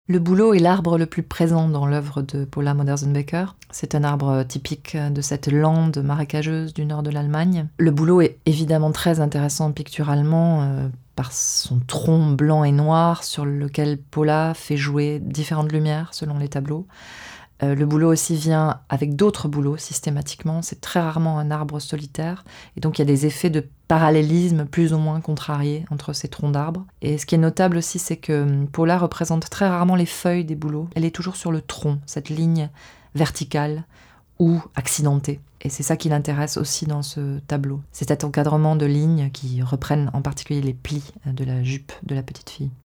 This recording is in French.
Le bouleau est l'arbre le plus présent dans l'œuvre de Paula Modersohn-Becker. C'est un arbre typique de cette lande marécageuse du nord de l'Allemagne. Le bouleau est évidemment très intéressant picturalement par son tronc blanc et noir sur lequel Paula fait jouer différentes lumières selon les tableaux. Le bouleau aussi vient avec d'autres bouleaux systématiquement. C'est très rarement un arbre solitaire. Et donc il y a des effets de parallélisme plus ou moins contrariés entre ces troncs d'arbres. Et ce qui est notable aussi, c'est que Paula représente très rarement les feuilles des bouleaux. Elle est toujours sur le tronc, cette ligne verticale ou accidentée. Et c'est ça qui l'intéresse aussi dans ce tableau. C'est cet encadrement de lignes qui reprennent en particulier les plis de la jupe de la petite fille.